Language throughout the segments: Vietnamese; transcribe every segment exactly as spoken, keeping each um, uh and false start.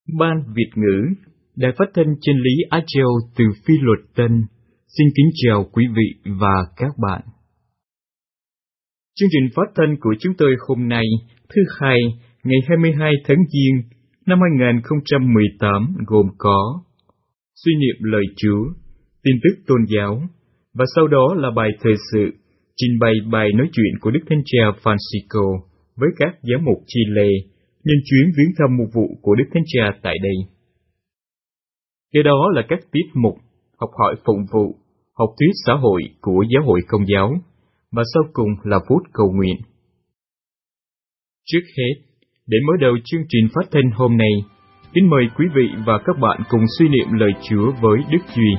Ban Việt ngữ, Đài Phát thanh Chân lý Á Châu từ Phi Luật Tân, xin kính chào quý vị và các bạn. Chương trình phát thanh của chúng tôi hôm nay, thứ Hai, ngày hai mươi hai tháng Giêng năm hai nghìn không trăm mười tám gồm có suy niệm lời Chúa, tin tức tôn giáo, và sau đó là bài thời sự, trình bày bài nói chuyện của Đức Thánh Cha Francisco với các giám mục Chile nhân chuyến viếng thăm mục vụ của Đức Thánh Cha tại đây. Kế đó là các tiết mục học hỏi phụng vụ, học thuyết xã hội của Giáo hội Công giáo, và sau cùng là phút cầu nguyện. Trước hết, để mở đầu chương trình phát thanh hôm nay, kính mời quý vị và các bạn cùng suy niệm lời Chúa với Đức Duy.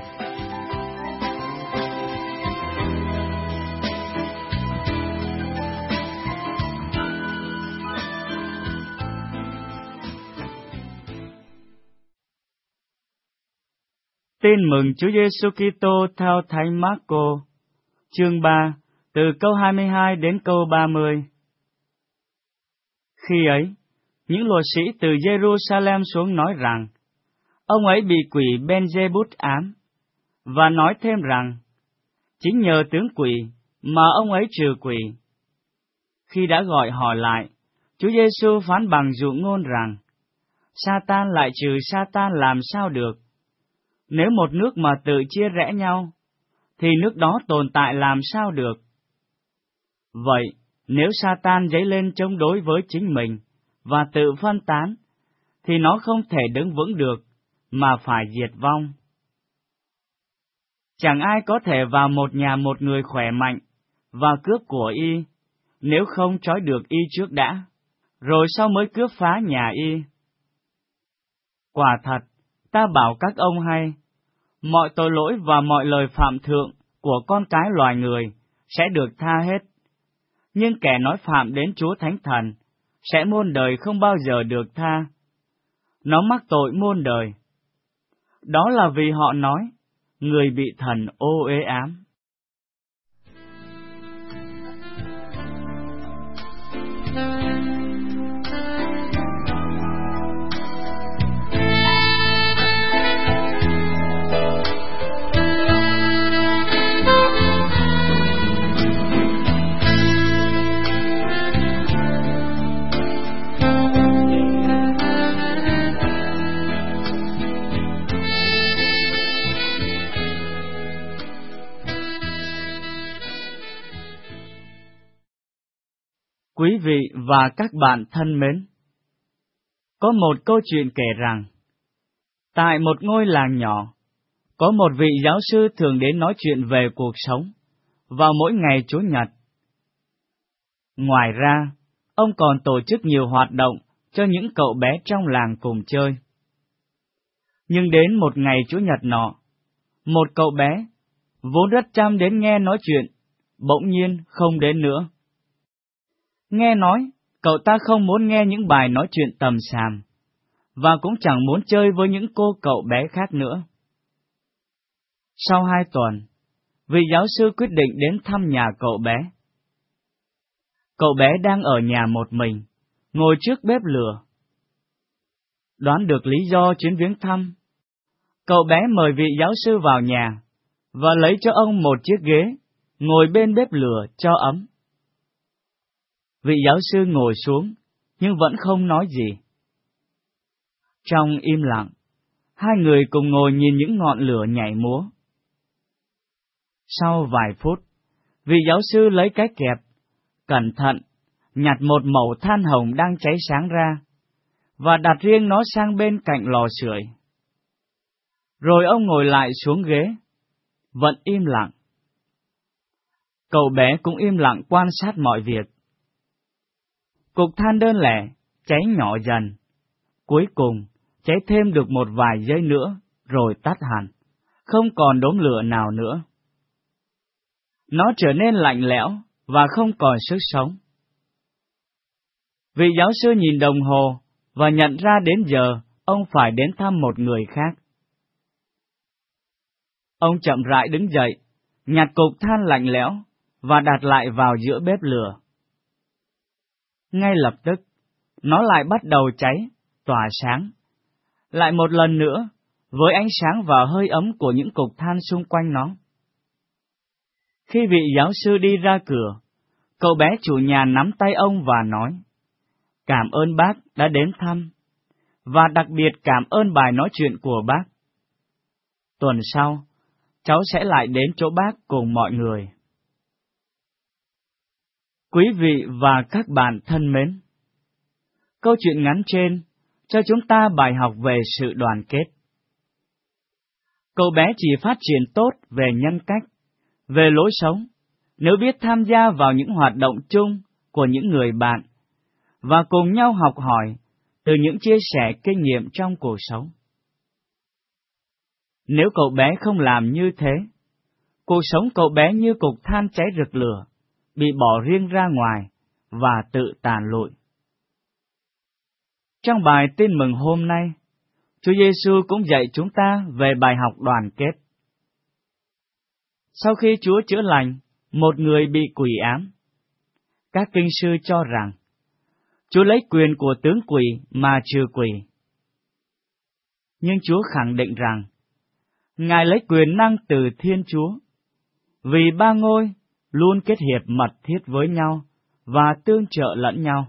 Tin mừng Chúa Giêsu Kitô theo Thánh Marco, chương ba, từ câu hai mươi hai đến câu ba mươi. Khi ấy, những luật sĩ từ Jerusalem xuống nói rằng, ông ấy bị quỷ Beelzebub ám, và nói thêm rằng, chính nhờ tướng quỷ mà ông ấy trừ quỷ. Khi đã gọi họ lại, Chúa Giêsu phán bằng dụ ngôn rằng, Sa-tan lại trừ Sa-tan làm sao được? Nếu một nước mà tự chia rẽ nhau, thì nước đó tồn tại làm sao được? Vậy, nếu Sa-tan dấy lên chống đối với chính mình và tự phân tán, thì nó không thể đứng vững được, mà phải diệt vong. Chẳng ai có thể vào một nhà một người khỏe mạnh và cướp của y, nếu không trói được y trước đã, rồi sau mới cướp phá nhà y. Quả thật, ta bảo các ông hay, mọi tội lỗi và mọi lời phạm thượng của con cái loài người sẽ được tha hết, nhưng kẻ nói phạm đến Chúa Thánh Thần sẽ muôn đời không bao giờ được tha. Nó mắc tội muôn đời. Đó là vì họ nói, người bị thần ô uế ám. Quý vị và các bạn thân mến, có một câu chuyện kể rằng, tại một ngôi làng nhỏ, có một vị giáo sư thường đến nói chuyện về cuộc sống vào mỗi ngày Chủ nhật. Ngoài ra, ông còn tổ chức nhiều hoạt động cho những cậu bé trong làng cùng chơi. Nhưng đến một ngày Chủ nhật nọ, một cậu bé, vốn rất chăm đến nghe nói chuyện, bỗng nhiên không đến nữa. Nghe nói, cậu ta không muốn nghe những bài nói chuyện tầm xàm, và cũng chẳng muốn chơi với những cô cậu bé khác nữa. Sau hai tuần, vị giáo sư quyết định đến thăm nhà cậu bé. Cậu bé đang ở nhà một mình, ngồi trước bếp lửa. Đoán được lý do chuyến viếng thăm, cậu bé mời vị giáo sư vào nhà, và lấy cho ông một chiếc ghế, ngồi bên bếp lửa cho ấm. Vị giáo sư ngồi xuống, nhưng vẫn không nói gì. Trong im lặng, hai người cùng ngồi nhìn những ngọn lửa nhảy múa. Sau vài phút, vị giáo sư lấy cái kẹp, cẩn thận, nhặt một mẩu than hồng đang cháy sáng ra, và đặt riêng nó sang bên cạnh lò sưởi. Rồi ông ngồi lại xuống ghế, vẫn im lặng. Cậu bé cũng im lặng quan sát mọi việc. Cục than đơn lẻ, cháy nhỏ dần. Cuối cùng, cháy thêm được một vài giây nữa, rồi tắt hẳn, không còn đốm lửa nào nữa. Nó trở nên lạnh lẽo, và không còn sức sống. Vị giáo sư nhìn đồng hồ, và nhận ra đến giờ, ông phải đến thăm một người khác. Ông chậm rãi đứng dậy, nhặt cục than lạnh lẽo, và đặt lại vào giữa bếp lửa. Ngay lập tức, nó lại bắt đầu cháy, tỏa sáng, lại một lần nữa, với ánh sáng và hơi ấm của những cục than xung quanh nó. Khi vị giáo sư đi ra cửa, cậu bé chủ nhà nắm tay ông và nói, cảm ơn bác đã đến thăm, và đặc biệt cảm ơn bài nói chuyện của bác. Tuần sau, cháu sẽ lại đến chỗ bác cùng mọi người. Quý vị và các bạn thân mến, câu chuyện ngắn trên cho chúng ta bài học về sự đoàn kết. Cậu bé chỉ phát triển tốt về nhân cách, về lối sống, nếu biết tham gia vào những hoạt động chung của những người bạn, và cùng nhau học hỏi từ những chia sẻ kinh nghiệm trong cuộc sống. Nếu cậu bé không làm như thế, cuộc sống cậu bé như cục than cháy rực lửa, bị bỏ riêng ra ngoài và tự tàn lụi. Trong bài tin mừng hôm nay, Chúa Giêsu cũng dạy chúng ta về bài học đoàn kết. Sau khi Chúa chữa lành một người bị quỷ ám, các kinh sư cho rằng Chúa lấy quyền của tướng quỷ mà trừ quỷ. Nhưng Chúa khẳng định rằng Ngài lấy quyền năng từ Thiên Chúa, vì ba ngôi luôn kết hiệp mật thiết với nhau và tương trợ lẫn nhau.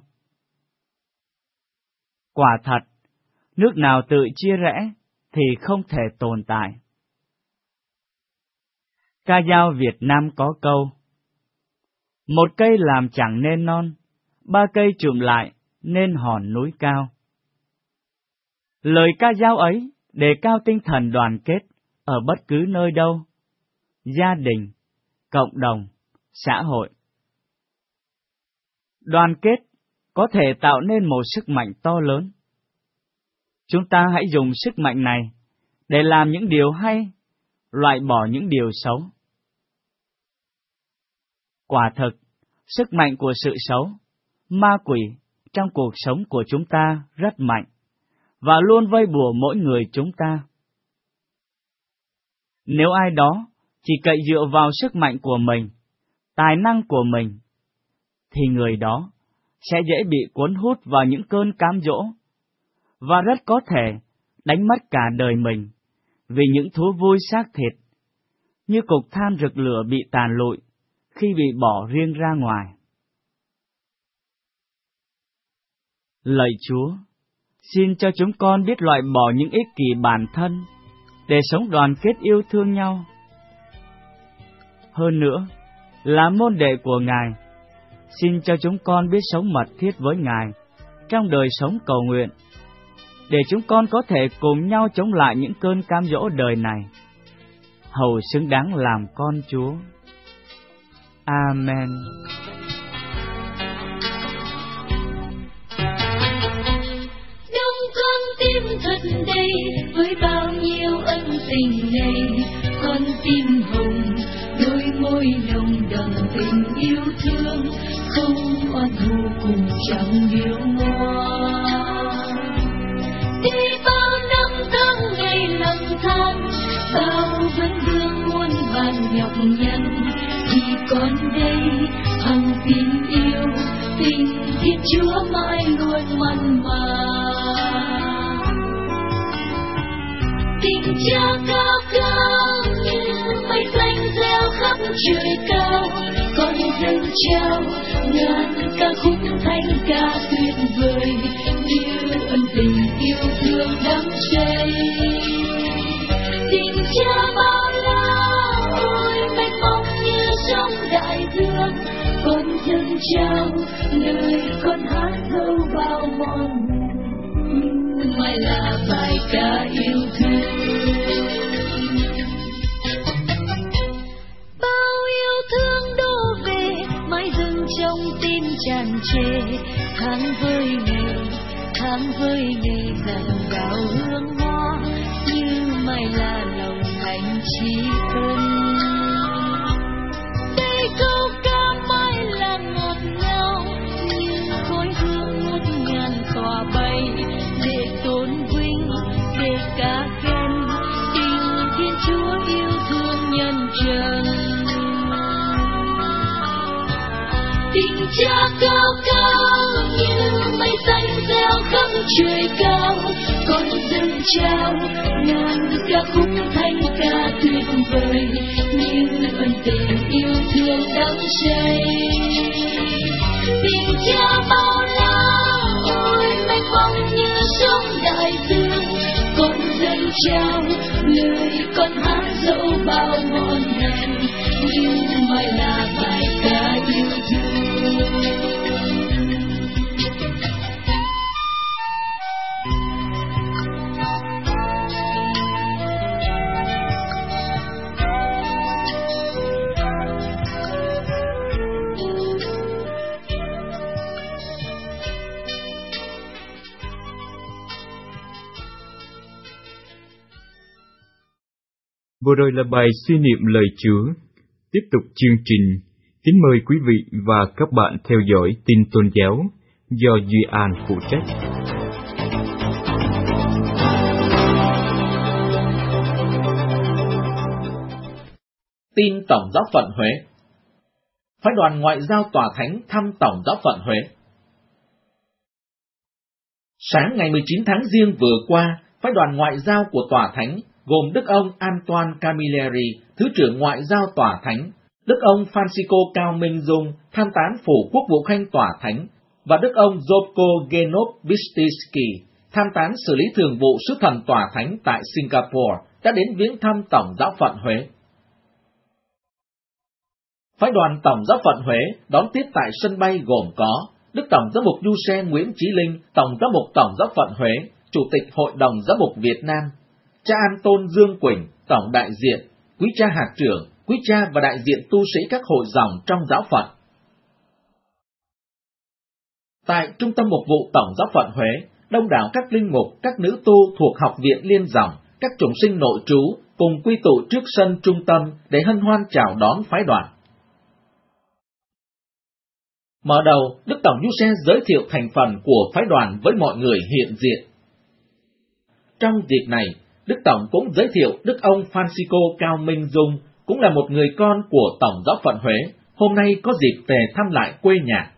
Quả thật, nước nào tự chia rẽ thì không thể tồn tại. Ca dao Việt Nam có câu, một cây làm chẳng nên non, ba cây chụm lại nên hòn núi cao. Lời ca dao ấy đề cao tinh thần đoàn kết ở bất cứ nơi đâu, gia đình, cộng đồng, xã hội. Đoàn kết có thể tạo nên một sức mạnh to lớn. Chúng ta hãy dùng sức mạnh này để làm những điều hay, loại bỏ những điều xấu. Quả thực, sức mạnh của sự xấu, ma quỷ trong cuộc sống của chúng ta rất mạnh, và luôn vây bùa mỗi người chúng ta. Nếu ai đó chỉ cậy dựa vào sức mạnh của mình, tài năng của mình, thì người đó sẽ dễ bị cuốn hút vào những cơn cám dỗ, và rất có thể đánh mất cả đời mình vì những thú vui xác thịt, như cục than rực lửa bị tàn lụi khi bị bỏ riêng ra ngoài. Lạy Chúa, xin cho chúng con biết loại bỏ những ích kỷ bản thân để sống đoàn kết yêu thương nhau. Hơn nữa, là môn đệ của Ngài, xin cho chúng con biết sống mật thiết với Ngài trong đời sống cầu nguyện, để chúng con có thể cùng nhau chống lại những cơn cám dỗ đời này, hầu xứng đáng làm con Chúa. Amen. Đông con tim thật đầy với bao nhiêu ân tình này, con tim hồng, đôi môi nồng đậm tình yêu thương, không oan thù cùng chẳng điệu ngoan. Đi bao năm tháng ngày lang thang, bao vấn vương muôn vàn nhọc nhằn, thì con đây hằng tin yêu, tình Thiên Chúa mãi luôn mặn mà. Tình Cha cao cao như mây xanh reo khắp trời cao, con dâng trao ngàn ca khúc thanh ca tuyệt vời, như ân tình yêu thương đắm say. Tình Cha bao la ôi mênh mông như sông đại dương, con dâng trao nơi con hát dấu bao mòn nhưng mãi là bài ca yêu thương. Bao yêu thương đổ về mãi dâng trong tim tràn trề, tháng với ngày tháng với ngày dần đào hương hoa, như mãi là lòng thành trí cân. Đây câu ca mãi là ngọt ngào như khói hương ngút ngàn tỏa bay, để tôn vinh để ca khen tình Thiên Chúa yêu thương nhân trần. Tình Cha cao cao như mây xanh reo khắp trời cao, con dâng trao ngàn được ca khúc thanh ca tuyệt vời, nhưng ân tình yêu thương đắm say. Tình cha bao la ôi mênh mông như sóng đại dương, con dâng trao lời con hát dẫu bao ngọn ngàn, nhưng mãi là bài ca yêu thương. Vừa rồi là bài suy niệm lời Chúa. Tiếp tục chương trình, kính mời quý vị và các bạn theo dõi tin tôn giáo do Duy An phụ trách. Tin Tổng giáo phận Huế. Phái đoàn ngoại giao tòa thánh thăm Tổng giáo phận Huế. Sáng ngày mười chín tháng Giêng vừa qua, phái đoàn ngoại giao của tòa thánh gồm Đức ông Antoine Camilleri, Thứ trưởng Ngoại giao Tòa Thánh, Đức ông Francisco Cao Minh Dung, Tham tán Phủ Quốc vụ Khanh Tòa Thánh, và Đức ông Joko Genov Bistiski, Tham tán xử lý thường vụ sứ thần Tòa Thánh tại Singapore, đã đến viếng thăm Tổng giáo phận Huế. Phái đoàn Tổng giáo phận Huế đón tiếp tại sân bay gồm có Đức Tổng giám mục Du Xe Nguyễn Chí Linh, Tổng giám mục Tổng giáo phận Huế, Chủ tịch Hội đồng Giám mục Việt Nam, cha An Tôn Dương Quỳnh, Tổng đại diện, quý cha hạt trưởng, quý cha và đại diện tu sĩ các hội dòng trong giáo phận. Tại Trung tâm Mục vụ Tổng giáo phận Huế, đông đảo các linh mục, các nữ tu thuộc Học viện Liên dòng, các chủng sinh nội trú cùng quy tụ trước sân trung tâm để hân hoan chào đón phái đoàn. Mở đầu, Đức Tổng Du Xe giới thiệu thành phần của phái đoàn với mọi người hiện diện. Trong dịp này, Đức Tổng cũng giới thiệu Đức ông Francisco Cao Minh Dung, cũng là một người con của Tổng giáo phận Huế, hôm nay có dịp về thăm lại quê nhà.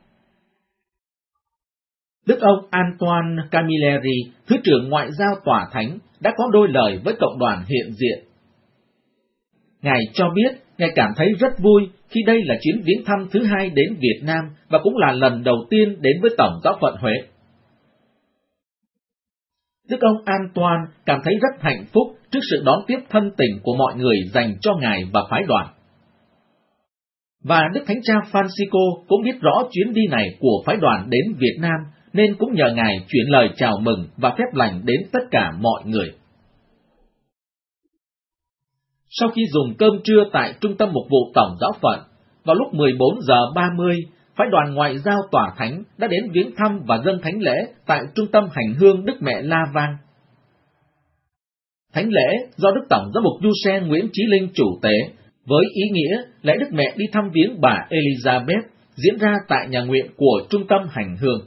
Đức ông Antoine Camilleri, Thứ trưởng Ngoại giao Tòa Thánh, đã có đôi lời với cộng đoàn hiện diện. Ngài cho biết, Ngài cảm thấy rất vui khi đây là chuyến viếng thăm thứ hai đến Việt Nam và cũng là lần đầu tiên đến với Tổng giáo phận Huế. Đức ông Antoine cảm thấy rất hạnh phúc trước sự đón tiếp thân tình của mọi người dành cho Ngài và phái đoàn. Và Đức Thánh cha Francisco cũng biết rõ chuyến đi này của phái đoàn đến Việt Nam, nên cũng nhờ Ngài chuyển lời chào mừng và phép lành đến tất cả mọi người. Sau khi dùng cơm trưa tại Trung tâm Mục vụ Tổng giáo phận, vào lúc mười bốn giờ ba mươi, phái đoàn ngoại giao Tòa Thánh đã đến viếng thăm và dâng thánh lễ tại Trung tâm Hành hương Đức Mẹ La Vang. Thánh lễ do Đức Tổng giám mục Du Xe Nguyễn Chí Linh chủ tế, với ý nghĩa lễ Đức Mẹ đi thăm viếng bà Elizabeth, diễn ra tại nhà nguyện của Trung tâm Hành hương.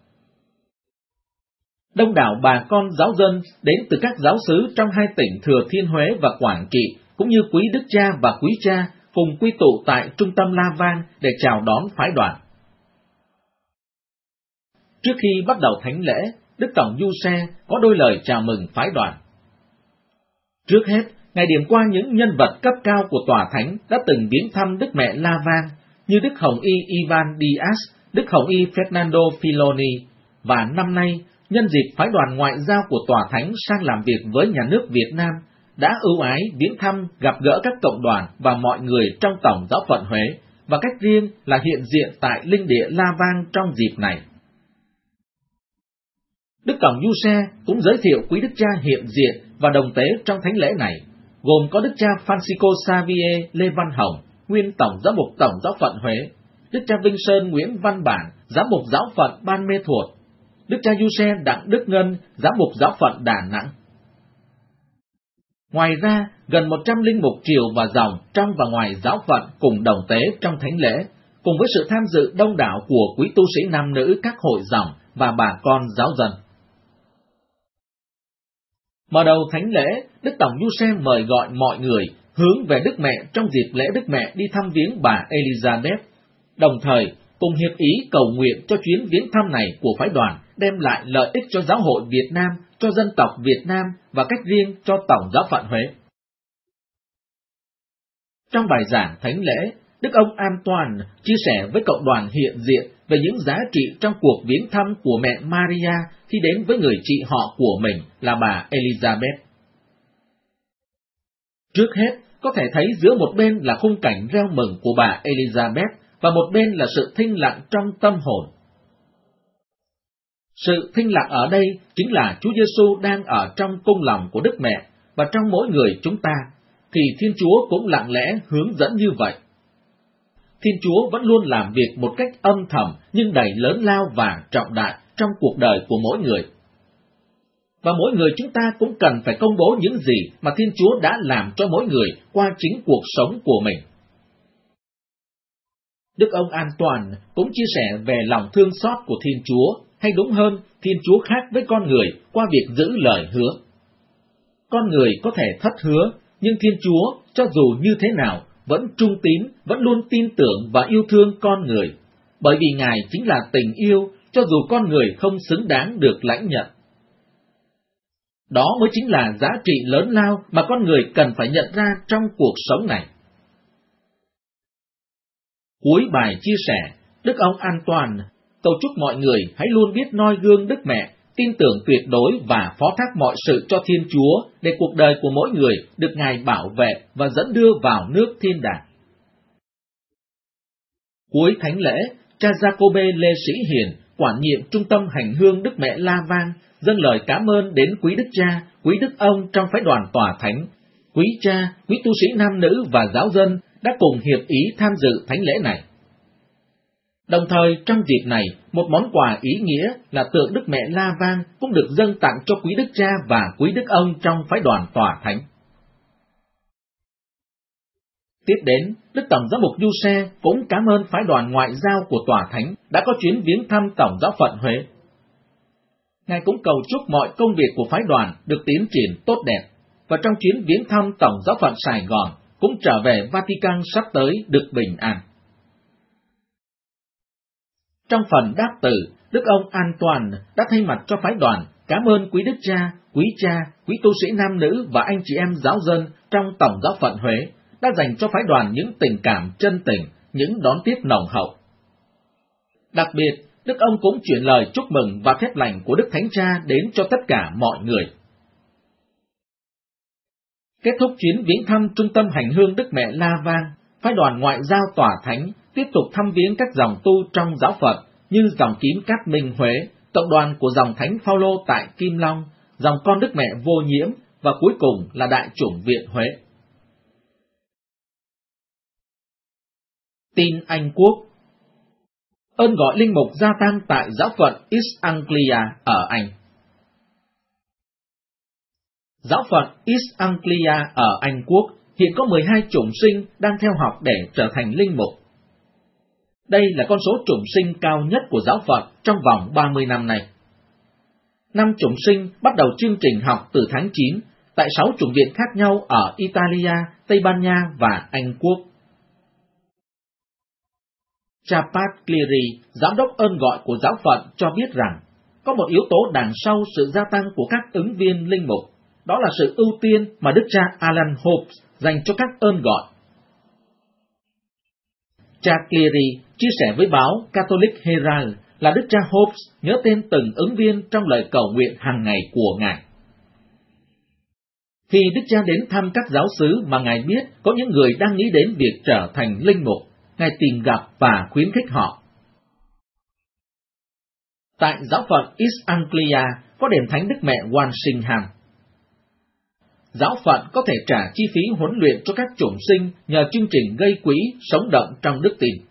Đông đảo bà con giáo dân đến từ các giáo xứ trong hai tỉnh Thừa Thiên Huế và Quảng Trị, cũng như quý đức cha và quý cha, cùng quy tụ tại Trung tâm La Vang để chào đón phái đoàn. Trước khi bắt đầu thánh lễ, Đức Tổng Du Xe có đôi lời chào mừng phái đoàn. Trước hết, Ngài điểm qua những nhân vật cấp cao của Tòa Thánh đã từng viếng thăm Đức Mẹ La Vang, như Đức Hồng Y Ivan Diaz, Đức Hồng Y Fernando Filoni, và năm nay, nhân dịp phái đoàn ngoại giao của Tòa Thánh sang làm việc với nhà nước Việt Nam, đã ưu ái viếng thăm gặp gỡ các cộng đoàn và mọi người trong Tổng giáo phận Huế, và cách riêng là hiện diện tại linh địa La Vang trong dịp này. Đức Tổng Du Xe cũng giới thiệu quý đức cha hiện diện và đồng tế trong thánh lễ này, gồm có Đức cha Francisco Xavier Lê Văn Hồng, nguyên Tổng giám mục Tổng giáo phận Huế, Đức cha Vinh Sơn Nguyễn Văn Bản, giám mục giáo phận Ban Mê Thuột, Đức cha Du Xe Đặng Đức Ngân, giám mục giáo phận Đà Nẵng. Ngoài ra, gần một trăm linh mục triều và dòng trong và ngoài giáo phận cùng đồng tế trong thánh lễ, cùng với sự tham dự đông đảo của quý tu sĩ nam nữ các hội dòng và bà con giáo dân. Mở đầu thánh lễ, Đức Tổng Du Xe mời gọi mọi người hướng về Đức Mẹ trong dịp lễ Đức Mẹ đi thăm viếng bà Elizabeth, đồng thời cùng hiệp ý cầu nguyện cho chuyến viếng thăm này của phái đoàn đem lại lợi ích cho giáo hội Việt Nam, cho dân tộc Việt Nam và cách riêng cho Tổng giáo phận Huế. Trong bài giảng thánh lễ, Đức ông Antoine chia sẻ với cộng đoàn hiện diện về những giá trị trong cuộc viếng thăm của mẹ Maria khi đến với người chị họ của mình là bà Elizabeth. Trước hết, có thể thấy giữa một bên là khung cảnh reo mừng của bà Elizabeth và một bên là sự thinh lặng trong tâm hồn. Sự thinh lặng ở đây chính là Chúa Giêsu đang ở trong cung lòng của Đức Mẹ và trong mỗi người chúng ta, thì Thiên Chúa cũng lặng lẽ hướng dẫn như vậy. Thiên Chúa vẫn luôn làm việc một cách âm thầm nhưng đầy lớn lao và trọng đại trong cuộc đời của mỗi người. Và mỗi người chúng ta cũng cần phải công bố những gì mà Thiên Chúa đã làm cho mỗi người qua chính cuộc sống của mình. Đức ông Antoine cũng chia sẻ về lòng thương xót của Thiên Chúa, hay đúng hơn, Thiên Chúa khác với con người qua việc giữ lời hứa. Con người có thể thất hứa, nhưng Thiên Chúa, cho dù như thế nào, vẫn trung tín, vẫn luôn tin tưởng và yêu thương con người, bởi vì Ngài chính là tình yêu, cho dù con người không xứng đáng được lãnh nhận. Đó mới chính là giá trị lớn lao mà con người cần phải nhận ra trong cuộc sống này. Cuối bài chia sẻ, Đức ông Antoine cầu chúc mọi người hãy luôn biết noi gương Đức Mẹ, tin tưởng tuyệt đối và phó thác mọi sự cho Thiên Chúa để cuộc đời của mỗi người được Ngài bảo vệ và dẫn đưa vào nước thiên đàng. Cuối thánh lễ, cha Giacôbê Lê Sĩ Hiền, quản nhiệm trung tâm hành hương Đức Mẹ La Vang, dâng lời cảm ơn đến quý đức cha, quý đức ông trong phái đoàn tòa thánh, quý cha, quý tu sĩ nam nữ và giáo dân đã cùng hiệp ý tham dự thánh lễ này. Đồng thời, trong dịp này, một món quà ý nghĩa là tượng Đức Mẹ La Vang cũng được dâng tặng cho quý đức cha và quý đức ông trong phái đoàn tòa thánh. Tiếp đến, Đức Tổng giám mục Giuse cũng cảm ơn phái đoàn ngoại giao của tòa thánh đã có chuyến viếng thăm Tổng giáo phận Huế. Ngài cũng cầu chúc mọi công việc của phái đoàn được tiến triển tốt đẹp, và trong chuyến viếng thăm Tổng giáo phận Sài Gòn cũng trở về Vatican sắp tới được bình an. Trong phần đáp từ, Đức ông Antoine đã thay mặt cho phái đoàn cảm ơn quý đức cha, quý cha, quý tu sĩ nam nữ và anh chị em giáo dân trong Tổng giáo phận Huế đã dành cho phái đoàn những tình cảm chân tình, những đón tiếp nồng hậu. Đặc biệt, Đức ông cũng chuyển lời chúc mừng và phép lành của Đức Thánh Cha đến cho tất cả mọi người. Kết thúc chuyến viếng thăm trung tâm hành hương Đức Mẹ La Vang, phái đoàn ngoại giao tòa thánh tiếp tục thăm viếng các dòng tu trong giáo phận như dòng Kim Cát Minh Huế, cộng đoàn của dòng Thánh Phaolô tại Kim Long, dòng con Đức Mẹ Vô Nhiễm và cuối cùng là Đại chủng viện Huế. Tin Anh Quốc. Ơn gọi linh mục gia tăng tại giáo phận East Anglia ở Anh. Giáo phận East Anglia ở Anh Quốc hiện có mười hai chủng sinh đang theo học để trở thành linh mục. Đây là con số chủng sinh cao nhất của giáo phận trong vòng ba mươi năm nay. Năm chủng sinh bắt đầu chương trình học từ tháng chín tại sáu chủng viện khác nhau ở Italia, Tây Ban Nha và Anh Quốc. Cha Pat Cleary, giám đốc ơn gọi của giáo phận, cho biết rằng có một yếu tố đằng sau sự gia tăng của các ứng viên linh mục, đó là sự ưu tiên mà Đức cha Alan Hopes dành cho các ơn gọi. Cha Cleary chia sẻ với báo Catholic Herald là Đức cha Hopes nhớ tên từng ứng viên trong lời cầu nguyện hàng ngày của Ngài. Khi Đức cha đến thăm các giáo xứ mà Ngài biết có những người đang nghĩ đến việc trở thành linh mục, Ngài tìm gặp và khuyến khích họ. Tại giáo phận East Anglia có đền thánh Đức Mẹ Walsingham. Giáo phận có thể trả chi phí huấn luyện cho các chủng sinh nhờ chương trình gây quỹ sống động trong đức tin.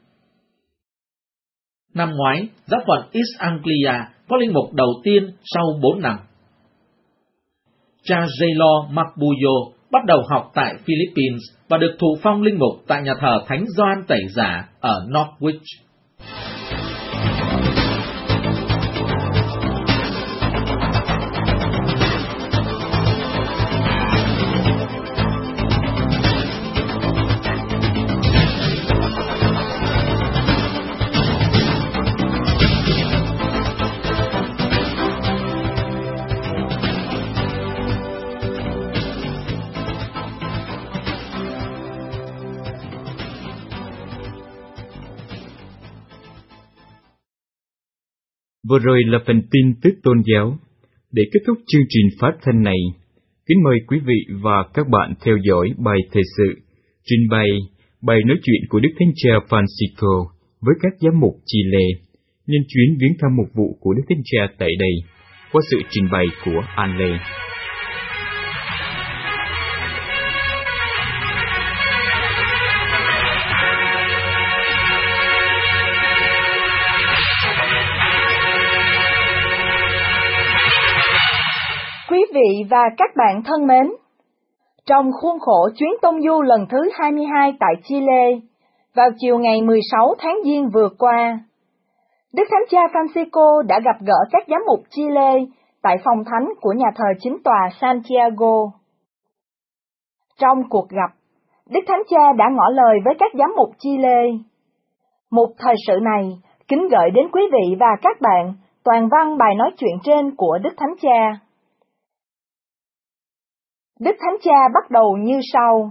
Năm ngoái, giáo phận East Anglia có linh mục đầu tiên sau bốn năm. Cha J-Lo Macbuyo bắt đầu học tại Philippines và được thụ phong linh mục tại nhà thờ Thánh Gioan Tẩy Giả ở Norwich. Vừa rồi là phần tin tức tôn giáo. Để kết thúc chương trình phát thanh này, kính mời quý vị và các bạn theo dõi bài thời sự trình bày bài nói chuyện của Đức Thánh Cha Francisco với các giám mục Chile nhân chuyến viếng thăm mục vụ của Đức Thánh Cha tại đây, qua sự trình bày của An Lê. Quý vị và các bạn thân mến, trong khuôn khổ chuyến tông du lần thứ hai mươi hai tại Chile, vào chiều ngày mười sáu tháng Giêng vừa qua, Đức Thánh Cha Francisco đã gặp gỡ các giám mục Chile tại phòng thánh của nhà thờ chính tòa Santiago. Trong cuộc gặp, Đức Thánh Cha đã ngỏ lời với các giám mục Chile. Mục thời sự này kính gửi đến quý vị và các bạn toàn văn bài nói chuyện trên của Đức Thánh Cha. Đức Thánh Cha bắt đầu như sau.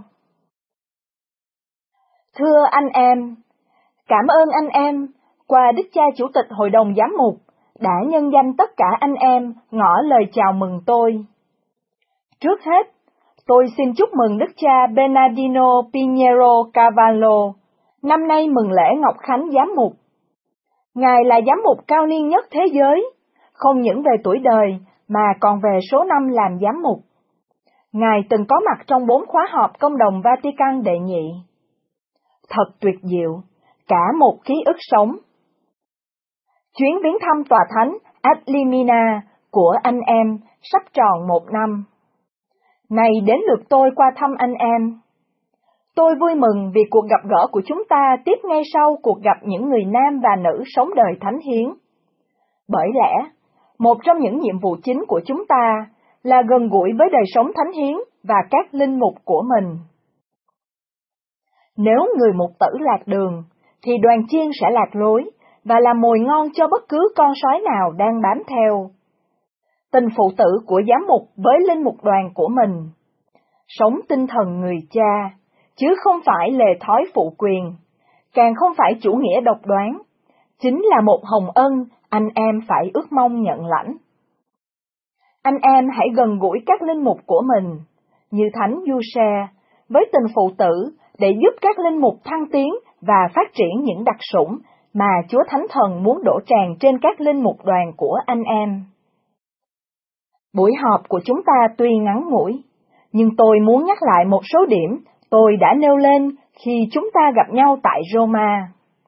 Thưa anh em, cảm ơn anh em, qua Đức Cha Chủ tịch Hội đồng Giám mục, đã nhân danh tất cả anh em ngỏ lời chào mừng tôi. Trước hết, tôi xin chúc mừng Đức Cha Bernardino Pinheiro Carvalho, năm nay mừng lễ Ngọc Khánh Giám mục. Ngài là giám mục cao niên nhất thế giới, không những về tuổi đời mà còn về số năm làm giám mục. Ngài từng có mặt trong bốn khóa họp công đồng Vatican đệ nhị. Thật tuyệt diệu, cả một ký ức sống. Chuyến viếng thăm tòa thánh Ad Limina của anh em sắp tròn một năm. Này đến lượt tôi qua thăm anh em. Tôi vui mừng vì cuộc gặp gỡ của chúng ta tiếp ngay sau cuộc gặp những người nam và nữ sống đời thánh hiến. Bởi lẽ, một trong những nhiệm vụ chính của chúng ta là gần gũi với đời sống thánh hiến và các linh mục của mình. Nếu người mục tử lạc đường, thì đoàn chiên sẽ lạc lối, và là mồi ngon cho bất cứ con sói nào đang bám theo. Tình phụ tử của giám mục với linh mục đoàn của mình, sống tinh thần người cha, chứ không phải lề thói phụ quyền, càng không phải chủ nghĩa độc đoán, chính là một hồng ân anh em phải ước mong nhận lãnh. Anh em hãy gần gũi các linh mục của mình, như Thánh Giuse, với tình phụ tử để giúp các linh mục thăng tiến và phát triển những đặc sủng mà Chúa Thánh Thần muốn đổ tràn trên các linh mục đoàn của anh em. Buổi họp của chúng ta tuy ngắn ngủi, nhưng tôi muốn nhắc lại một số điểm tôi đã nêu lên khi chúng ta gặp nhau tại Roma.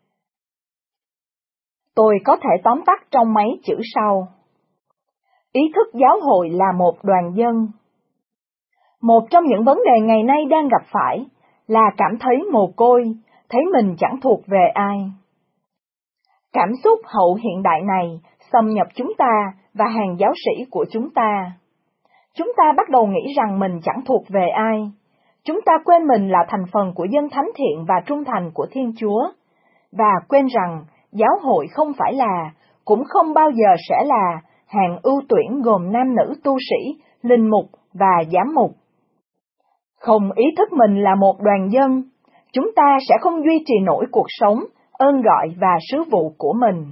Tôi có thể tóm tắt trong mấy chữ sau. Ý thức giáo hội là một đoàn dân. Một trong những vấn đề ngày nay đang gặp phải là cảm thấy mồ côi, thấy mình chẳng thuộc về ai. Cảm xúc hậu hiện đại này xâm nhập chúng ta và hàng giáo sĩ của chúng ta. Chúng ta bắt đầu nghĩ rằng mình chẳng thuộc về ai. Chúng ta quên mình là thành phần của dân thánh thiện và trung thành của Thiên Chúa, và quên rằng giáo hội không phải là, cũng không bao giờ sẽ là, hàng ưu tuyển gồm nam nữ tu sĩ, linh mục và giám mục. Không ý thức mình là một đoàn dân, chúng ta sẽ không duy trì nổi cuộc sống, ơn gọi và sứ vụ của mình.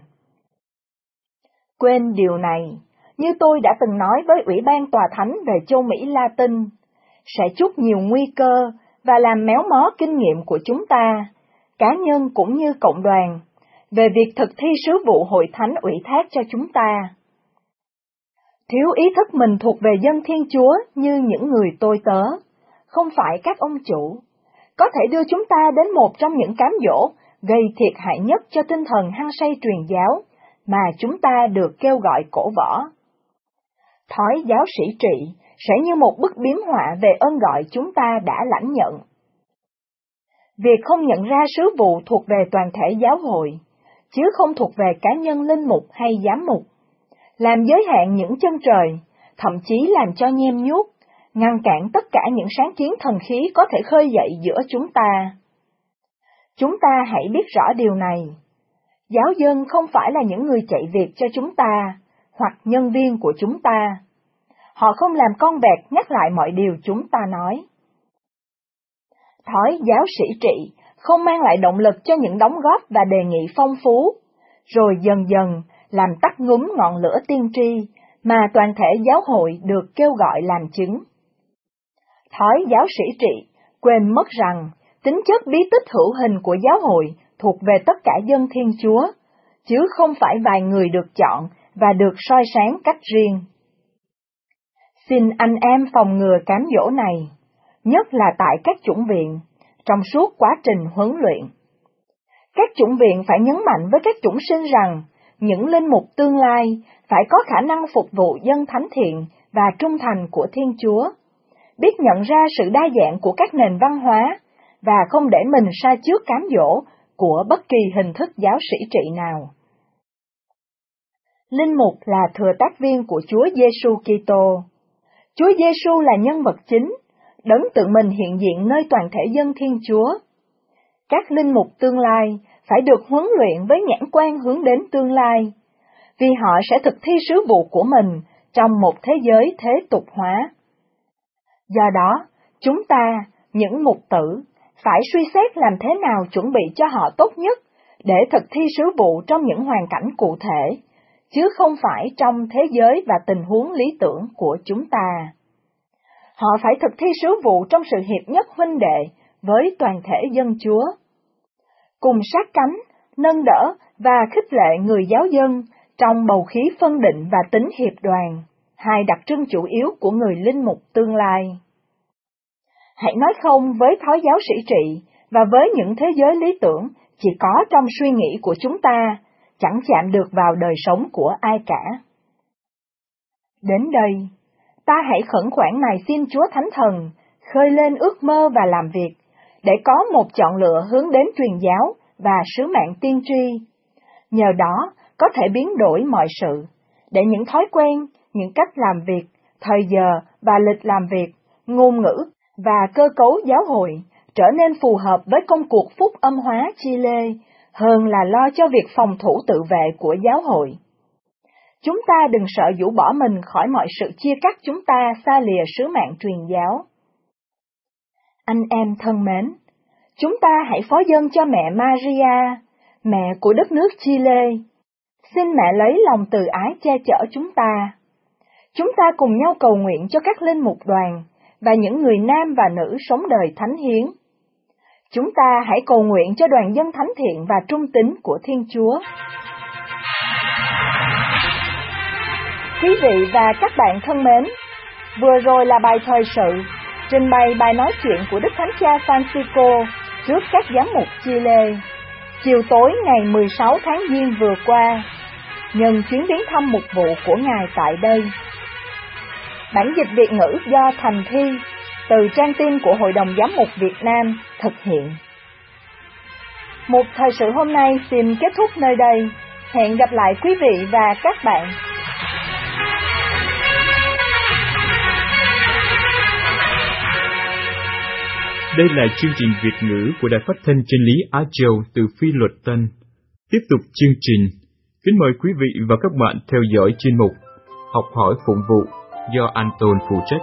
Quên điều này, như tôi đã từng nói với Ủy ban Tòa Thánh về châu Mỹ Latin, sẽ chuốc nhiều nguy cơ và làm méo mó kinh nghiệm của chúng ta, cá nhân cũng như cộng đoàn, về việc thực thi sứ vụ Hội Thánh ủy thác cho chúng ta. Thiếu ý thức mình thuộc về dân Thiên Chúa như những người tôi tớ, không phải các ông chủ, có thể đưa chúng ta đến một trong những cám dỗ gây thiệt hại nhất cho tinh thần hăng say truyền giáo mà chúng ta được kêu gọi cổ võ. Thói giáo sĩ trị sẽ như một bức biếm họa về ơn gọi chúng ta đã lãnh nhận. Việc không nhận ra sứ vụ thuộc về toàn thể giáo hội, chứ không thuộc về cá nhân linh mục hay giám mục, làm giới hạn những chân trời, thậm chí làm cho nhem nhuốc, ngăn cản tất cả những sáng kiến thần khí có thể khơi dậy giữa chúng ta. Chúng ta hãy biết rõ điều này. Giáo dân không phải là những người chạy việc cho chúng ta, hoặc nhân viên của chúng ta. Họ không làm con vẹt nhắc lại mọi điều chúng ta nói. Thói giáo sĩ trị không mang lại động lực cho những đóng góp và đề nghị phong phú, rồi dần dần làm tắt ngúm ngọn lửa tiên tri mà toàn thể giáo hội được kêu gọi làm chứng. Thói giáo sĩ trị quên mất rằng tính chất bí tích hữu hình của giáo hội thuộc về tất cả dân Thiên Chúa, chứ không phải vài người được chọn và được soi sáng cách riêng. Xin anh em phòng ngừa cám dỗ này, nhất là tại các chủng viện, trong suốt quá trình huấn luyện. Các chủng viện phải nhấn mạnh với các chủng sinh rằng, những linh mục tương lai phải có khả năng phục vụ dân thánh thiện và trung thành của Thiên Chúa, biết nhận ra sự đa dạng của các nền văn hóa, và không để mình sa trước cám dỗ của bất kỳ hình thức giáo sĩ trị nào. Linh mục là thừa tác viên của Chúa Giêsu Kitô. Chúa Giêsu là nhân vật chính, đấng tự mình hiện diện nơi toàn thể dân Thiên Chúa. Các linh mục tương lai phải được huấn luyện với nhãn quan hướng đến tương lai, vì họ sẽ thực thi sứ vụ của mình trong một thế giới thế tục hóa. Do đó, chúng ta, những mục tử, phải suy xét làm thế nào chuẩn bị cho họ tốt nhất để thực thi sứ vụ trong những hoàn cảnh cụ thể, chứ không phải trong thế giới và tình huống lý tưởng của chúng ta. Họ phải thực thi sứ vụ trong sự hiệp nhất huynh đệ với toàn thể dân Chúa, cùng sát cánh, nâng đỡ và khích lệ người giáo dân trong bầu khí phân định và tính hiệp đoàn, hai đặc trưng chủ yếu của người linh mục tương lai. Hãy nói không với thói giáo sĩ trị và với những thế giới lý tưởng chỉ có trong suy nghĩ của chúng ta, chẳng chạm được vào đời sống của ai cả. Đến đây, ta hãy khẩn khoản nài xin Chúa Thánh Thần khơi lên ước mơ và làm việc, để có một chọn lựa hướng đến truyền giáo và sứ mạng tiên tri. Nhờ đó có thể biến đổi mọi sự, để những thói quen, những cách làm việc, thời giờ và lịch làm việc, ngôn ngữ và cơ cấu giáo hội trở nên phù hợp với công cuộc phúc âm hóa chi lê, hơn là lo cho việc phòng thủ tự vệ của giáo hội. Chúng ta đừng sợ rũ bỏ mình khỏi mọi sự chia cắt chúng ta xa lìa sứ mạng truyền giáo. Anh em thân mến, chúng ta hãy phó dâng cho mẹ Maria, mẹ của đất nước Chile. Xin mẹ lấy lòng từ ái che chở chúng ta. Chúng ta cùng nhau cầu nguyện cho các linh mục đoàn và những người nam và nữ sống đời thánh hiến. Chúng ta hãy cầu nguyện cho đoàn dân thánh thiện và trung tín của Thiên Chúa. Quý vị và các bạn thân mến, vừa rồi là bài thời sự, trình bày bài nói chuyện của Đức Thánh Cha Francisco trước các giám mục Chile, chiều tối ngày mười sáu tháng Giêng vừa qua, nhân chuyến viếng thăm mục vụ của Ngài tại đây. Bản dịch Việt ngữ do Thành Thi, từ trang tin của Hội đồng Giám mục Việt Nam thực hiện. Một thời sự hôm nay xin kết thúc nơi đây. Hẹn gặp lại quý vị và các bạn. Đây là chương trình Việt ngữ của Đài Phát thanh Chân lý Á Châu từ Phi Luật Tân. Tiếp tục chương trình, kính mời quý vị và các bạn theo dõi chuyên mục Học hỏi phụng vụ do Anton phụ trách.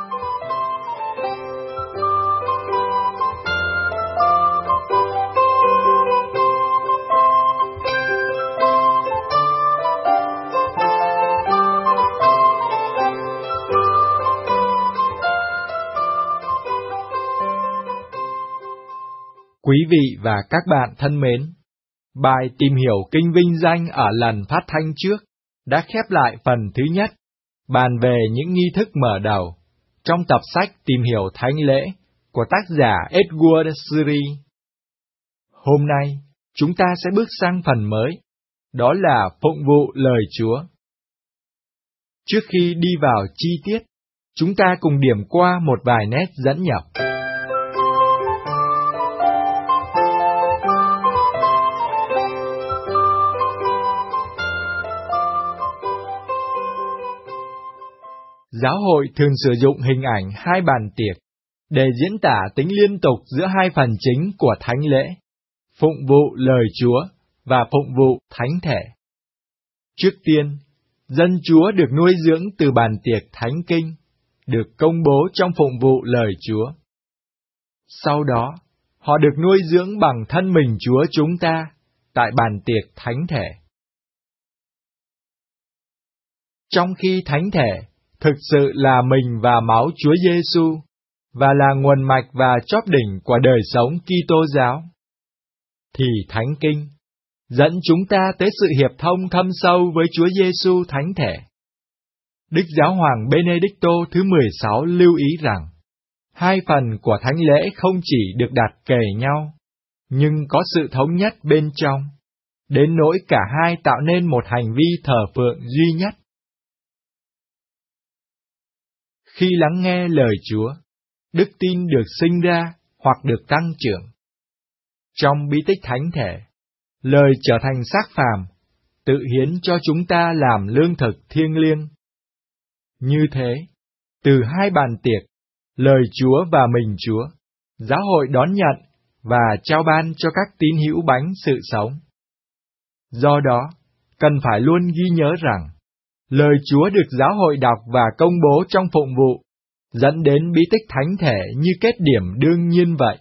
Quý vị và các bạn thân mến, bài tìm hiểu kinh vinh danh ở lần phát thanh trước đã khép lại phần thứ nhất, bàn về những nghi thức mở đầu, trong tập sách Tìm hiểu Thánh lễ của tác giả Edward Sri. Hôm nay, chúng ta sẽ bước sang phần mới, đó là phụng vụ lời Chúa. Trước khi đi vào chi tiết, chúng ta cùng điểm qua một vài nét dẫn nhập. Giáo hội thường sử dụng hình ảnh hai bàn tiệc để diễn tả tính liên tục giữa hai phần chính của thánh lễ, phụng vụ lời Chúa và phụng vụ thánh thể. Trước tiên, dân Chúa được nuôi dưỡng từ bàn tiệc thánh kinh, được công bố trong phụng vụ lời Chúa. Sau đó, họ được nuôi dưỡng bằng thân mình Chúa chúng ta tại bàn tiệc thánh thể. trong khi thánh thể thực sự là mình và máu Chúa Giêsu và là nguồn mạch và chóp đỉnh của đời sống Kitô giáo, thì Thánh Kinh dẫn chúng ta tới sự hiệp thông thâm sâu với Chúa Giêsu thánh thể. Đức Giáo hoàng Benedicto thứ mười sáu lưu ý rằng, hai phần của thánh lễ không chỉ được đặt kề nhau, nhưng có sự thống nhất bên trong, đến nỗi cả hai tạo nên một hành vi thờ phượng duy nhất. Khi lắng nghe lời Chúa, đức tin được sinh ra hoặc được tăng trưởng. Trong bí tích thánh thể, lời trở thành xác phàm, tự hiến cho chúng ta làm lương thực thiêng liêng. Như thế, từ hai bàn tiệc, lời Chúa và mình Chúa, giáo hội đón nhận và trao ban cho các tín hữu bánh sự sống. Do đó, cần phải luôn ghi nhớ rằng, lời Chúa được giáo hội đọc và công bố trong phụng vụ, dẫn đến bí tích thánh thể như kết điểm đương nhiên vậy.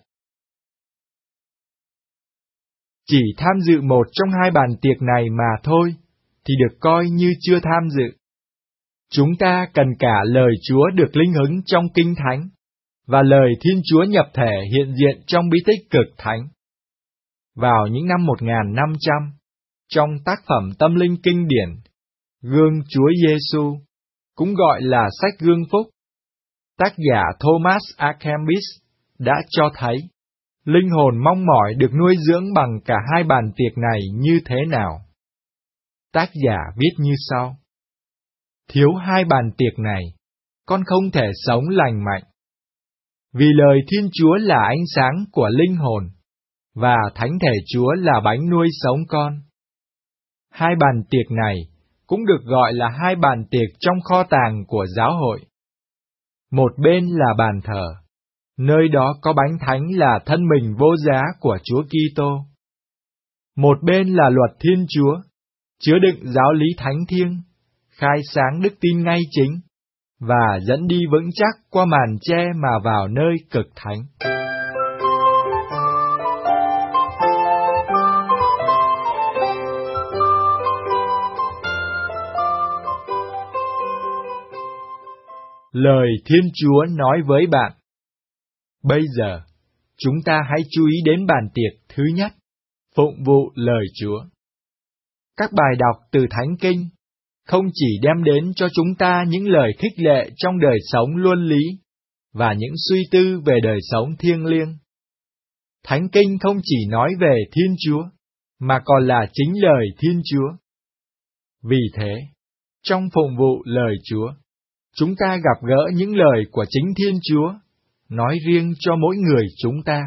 Chỉ tham dự một trong hai bàn tiệc này mà thôi, thì được coi như chưa tham dự. Chúng ta cần cả lời Chúa được linh hứng trong Kinh Thánh, và lời Thiên Chúa nhập thể hiện diện trong bí tích cực thánh. Vào những năm một nghìn năm trăm, trong tác phẩm tâm linh kinh điển, Gương Chúa Giêsu, cũng gọi là sách Gương Phúc, tác giả Thomas A. Kempis đã cho thấy linh hồn mong mỏi được nuôi dưỡng bằng cả hai bàn tiệc này như thế nào. Tác giả viết như sau: thiếu hai bàn tiệc này, con không thể sống lành mạnh. Vì lời Thiên Chúa là ánh sáng của linh hồn, và Thánh thể Chúa là bánh nuôi sống con. Hai bàn tiệc này cũng được gọi là hai bàn tiệc trong kho tàng của giáo hội. Một bên là bàn thờ, nơi đó có bánh thánh là thân mình vô giá của Chúa Kitô. Một bên là luật Thiên Chúa, chứa đựng giáo lý thánh thiêng, khai sáng đức tin ngay chính, và dẫn đi vững chắc qua màn che mà vào nơi cực thánh. Lời Thiên Chúa nói với bạn. Bây giờ, chúng ta hãy chú ý đến bàn tiệc thứ nhất, phụng vụ lời Chúa. Các bài đọc từ Thánh Kinh không chỉ đem đến cho chúng ta những lời khích lệ trong đời sống luân lý và những suy tư về đời sống thiêng liêng. Thánh Kinh không chỉ nói về Thiên Chúa, mà còn là chính lời Thiên Chúa. Vì thế, trong phụng vụ lời Chúa, chúng ta gặp gỡ những lời của chính Thiên Chúa, nói riêng cho mỗi người chúng ta.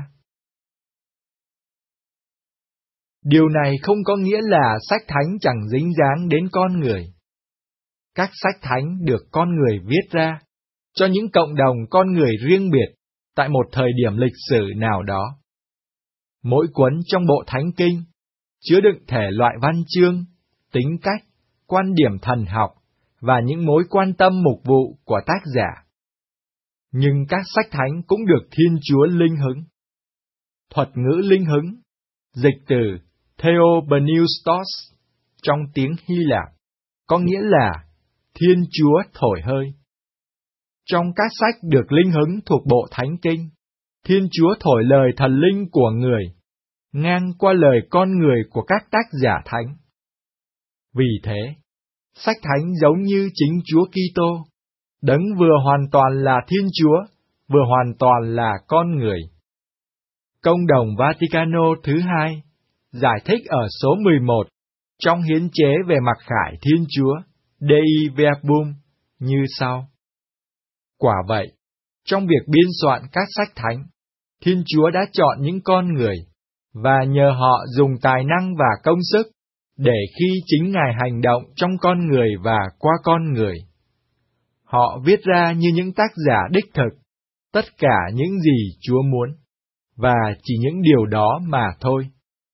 Điều này không có nghĩa là sách thánh chẳng dính dáng đến con người. Các sách thánh được con người viết ra cho những cộng đồng con người riêng biệt tại một thời điểm lịch sử nào đó. Mỗi cuốn trong bộ Thánh Kinh chứa đựng thể loại văn chương, tính cách, quan điểm thần học và những mối quan tâm mục vụ của tác giả. Nhưng các sách thánh cũng được Thiên Chúa linh hứng. Thuật ngữ linh hứng, dịch từ Theopneustos trong tiếng Hy Lạp, có nghĩa là Thiên Chúa thổi hơi. Trong các sách được linh hứng thuộc bộ Thánh Kinh, Thiên Chúa thổi lời thần linh của người, ngang qua lời con người của các tác giả thánh. Vì thế, sách thánh giống như chính Chúa Kitô, đấng vừa hoàn toàn là Thiên Chúa, vừa hoàn toàn là con người. Công đồng Vaticano thứ hai giải thích ở số mười một trong hiến chế về mặc khải Thiên Chúa, Dei Verbum, như sau. Quả vậy, trong việc biên soạn các sách thánh, Thiên Chúa đã chọn những con người, và nhờ họ dùng tài năng và công sức, để khi chính Ngài hành động trong con người và qua con người. Họ viết ra như những tác giả đích thực, tất cả những gì Chúa muốn, và chỉ những điều đó mà thôi.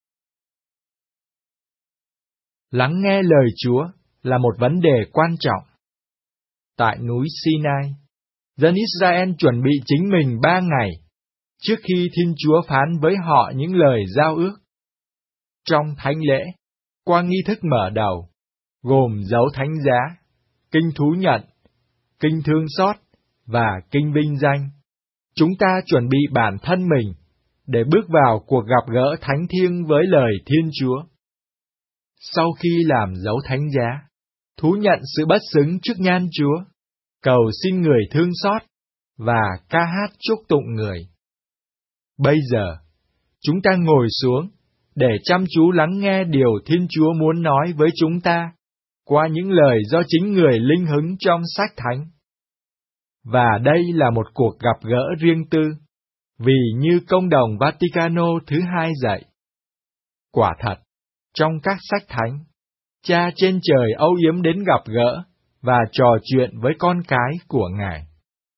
Lắng nghe lời Chúa là một vấn đề quan trọng. Tại núi Sinai, dân Israel chuẩn bị chính mình ba ngày, trước khi Thiên Chúa phán với họ những lời giao ước. Trong thánh lễ, qua nghi thức mở đầu, gồm dấu thánh giá, kinh thú nhận, kinh thương xót và kinh vinh danh, chúng ta chuẩn bị bản thân mình để bước vào cuộc gặp gỡ thánh thiêng với lời Thiên Chúa. Sau khi làm dấu thánh giá, thú nhận sự bất xứng trước nhan Chúa, cầu xin người thương xót và ca hát chúc tụng người. Bây giờ, chúng ta ngồi xuống để chăm chú lắng nghe điều Thiên Chúa muốn nói với chúng ta qua những lời do chính người linh hứng trong sách thánh. Và đây là một cuộc gặp gỡ riêng tư, vì như Công đồng Vaticano thứ hai dạy. Quả thật, trong các sách thánh, Cha trên trời âu yếm đến gặp gỡ và trò chuyện với con cái của Ngài.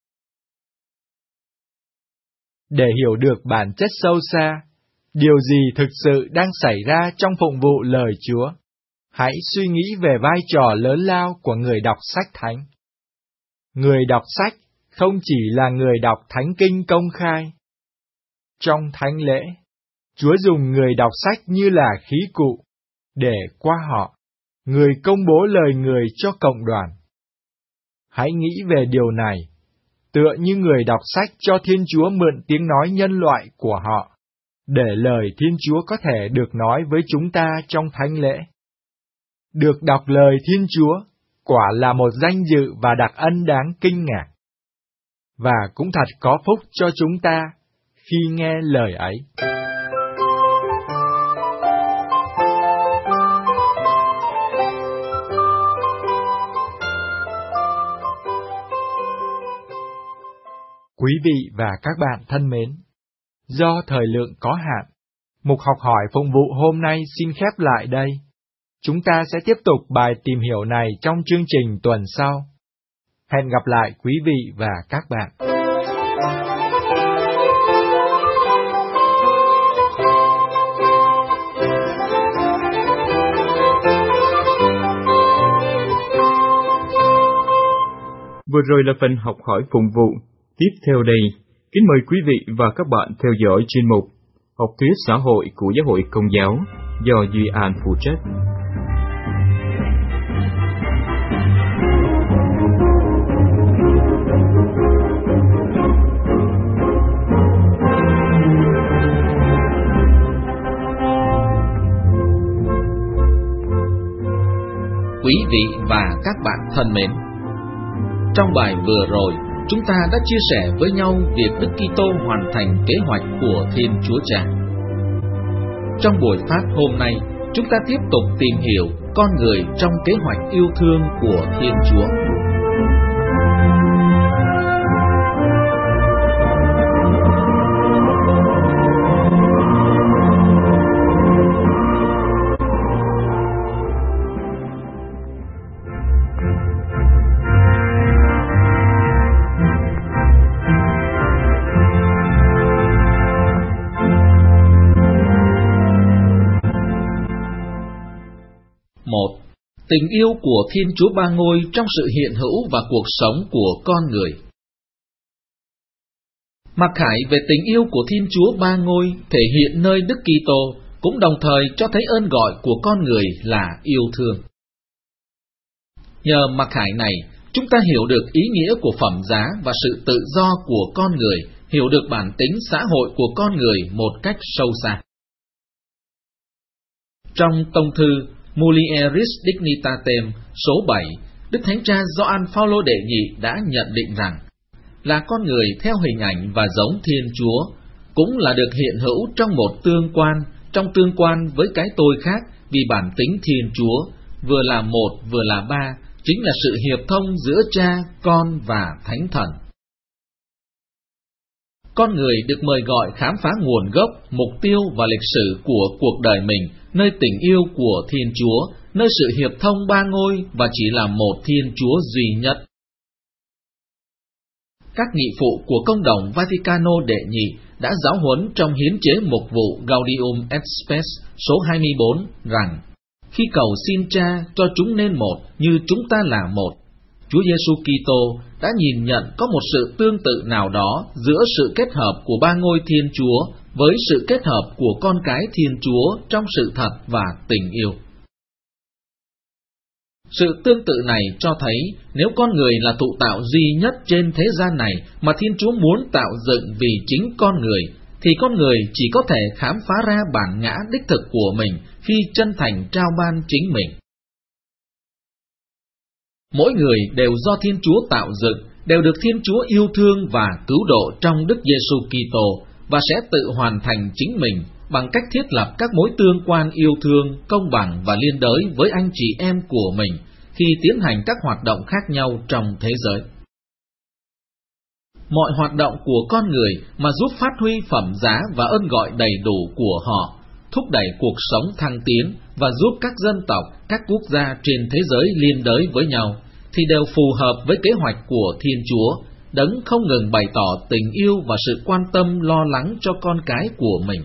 Để hiểu được bản chất sâu xa, điều gì thực sự đang xảy ra trong phụng vụ lời Chúa, hãy suy nghĩ về vai trò lớn lao của người đọc sách thánh. Người đọc sách không chỉ là người đọc thánh kinh công khai. Trong thánh lễ, Chúa dùng người đọc sách như là khí cụ, để qua họ, người công bố lời người cho cộng đoàn. Hãy nghĩ về điều này, tựa như người đọc sách cho Thiên Chúa mượn tiếng nói nhân loại của họ, để lời Thiên Chúa có thể được nói với chúng ta trong thánh lễ. Được đọc lời Thiên Chúa, quả là một danh dự và đặc ân đáng kinh ngạc. Và cũng thật có phúc cho chúng ta khi nghe lời ấy. Quý vị và các bạn thân mến, do thời lượng có hạn, mục học hỏi phụng vụ hôm nay xin khép lại đây. Chúng ta sẽ tiếp tục bài tìm hiểu này trong chương trình tuần sau. Hẹn gặp lại quý vị và các bạn. Vừa rồi là phần học hỏi phụng vụ. Tiếp theo đây, kính mời quý vị và các bạn theo dõi chuyên mục Học thuyết xã hội của Giáo hội Công giáo do Duy An phụ trách. Quý vị và các bạn thân mến, trong bài vừa rồi, chúng ta đã chia sẻ với nhau việc Đức Kitô hoàn thành kế hoạch của Thiên Chúa Cha. Trong buổi phát hôm nay, chúng ta tiếp tục tìm hiểu con người trong kế hoạch yêu thương của Thiên Chúa. Một, tình yêu của Thiên Chúa Ba Ngôi trong sự hiện hữu và cuộc sống của con người. Mặc khải về tình yêu của Thiên Chúa Ba Ngôi thể hiện nơi Đức Kitô, cũng đồng thời cho thấy ơn gọi của con người là yêu thương. Nhờ mặc khải này, chúng ta hiểu được ý nghĩa của phẩm giá và sự tự do của con người, hiểu được bản tính xã hội của con người một cách sâu xa. Trong tông thư Mulieris Dignitatem số bảy, Đức Thánh Cha Gioan Phaolô đệ nhị đã nhận định rằng, là con người theo hình ảnh và giống Thiên Chúa, cũng là được hiện hữu trong một tương quan, trong tương quan với cái tôi khác, vì bản tính Thiên Chúa, vừa là một vừa là ba, chính là sự hiệp thông giữa Cha, Con và Thánh Thần. Con người được mời gọi khám phá nguồn gốc, mục tiêu và lịch sử của cuộc đời mình, nơi tình yêu của Thiên Chúa, nơi sự hiệp thông ba ngôi và chỉ là một Thiên Chúa duy nhất. Các nghị phụ của Công đồng Vaticano đệ nhị đã giáo huấn trong hiến chế mục vụ Gaudium et Spes số hai mươi bốn rằng, khi cầu xin Cha cho chúng nên một như chúng ta là một, Chúa Giêsu Kitô đã nhìn nhận có một sự tương tự nào đó giữa sự kết hợp của ba ngôi Thiên Chúa với sự kết hợp của con cái Thiên Chúa trong sự thật và tình yêu. Sự tương tự này cho thấy nếu con người là thụ tạo duy nhất trên thế gian này mà Thiên Chúa muốn tạo dựng vì chính con người, thì con người chỉ có thể khám phá ra bản ngã đích thực của mình khi chân thành trao ban chính mình. Mỗi người đều do Thiên Chúa tạo dựng, đều được Thiên Chúa yêu thương và cứu độ trong Đức Giêsu Kitô và sẽ tự hoàn thành chính mình bằng cách thiết lập các mối tương quan yêu thương, công bằng và liên đới với anh chị em của mình khi tiến hành các hoạt động khác nhau trong thế giới. Mọi hoạt động của con người mà giúp phát huy phẩm giá và ơn gọi đầy đủ của họ, thúc đẩy cuộc sống thăng tiến và giúp các dân tộc, các quốc gia trên thế giới liên đới với nhau, thì đều phù hợp với kế hoạch của Thiên Chúa, Đấng không ngừng bày tỏ tình yêu và sự quan tâm lo lắng cho con cái của mình.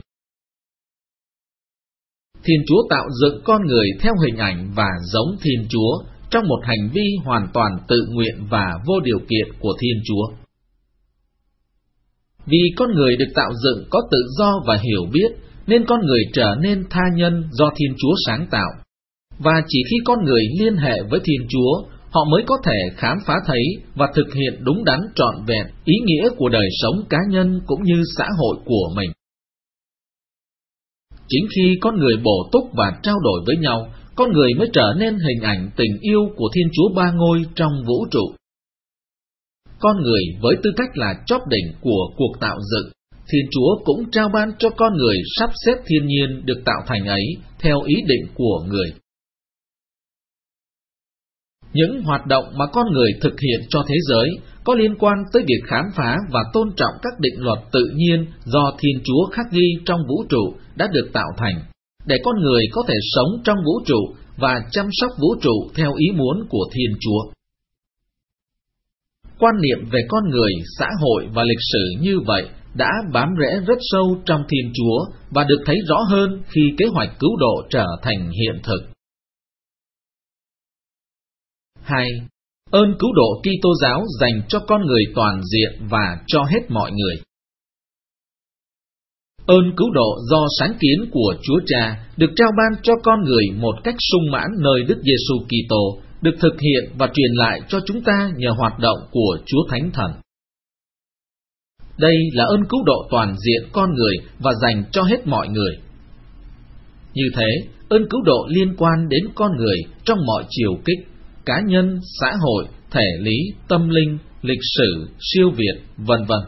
Thiên Chúa tạo dựng con người theo hình ảnh và giống Thiên Chúa trong một hành vi hoàn toàn tự nguyện và vô điều kiện của Thiên Chúa. Vì con người được tạo dựng có tự do và hiểu biết, nên con người trở nên tha nhân do Thiên Chúa sáng tạo. Và chỉ khi con người liên hệ với Thiên Chúa, họ mới có thể khám phá thấy và thực hiện đúng đắn trọn vẹn ý nghĩa của đời sống cá nhân cũng như xã hội của mình. Chính khi con người bổ túc và trao đổi với nhau, con người mới trở nên hình ảnh tình yêu của Thiên Chúa Ba Ngôi trong vũ trụ. Con người với tư cách là chóp đỉnh của cuộc tạo dựng, Thiên Chúa cũng trao ban cho con người sắp xếp thiên nhiên được tạo thành ấy theo ý định của người. Những hoạt động mà con người thực hiện cho thế giới có liên quan tới việc khám phá và tôn trọng các định luật tự nhiên do Thiên Chúa khắc ghi trong vũ trụ đã được tạo thành, để con người có thể sống trong vũ trụ và chăm sóc vũ trụ theo ý muốn của Thiên Chúa. Quan niệm về con người, xã hội và lịch sử như vậy đã bám rễ rất sâu trong Thiên Chúa và được thấy rõ hơn khi kế hoạch cứu độ trở thành hiện thực. hai. Ơn cứu độ Kitô giáo dành cho con người toàn diện và cho hết mọi người. Ơn cứu độ do sáng kiến của Chúa Cha được trao ban cho con người một cách sung mãn nơi Đức Giêsu Kitô, được thực hiện và truyền lại cho chúng ta nhờ hoạt động của Chúa Thánh Thần. Đây là ơn cứu độ toàn diện con người và dành cho hết mọi người. Như thế, ơn cứu độ liên quan đến con người trong mọi chiều kích, cá nhân, xã hội, thể lý, tâm linh, lịch sử, siêu việt, vân vân.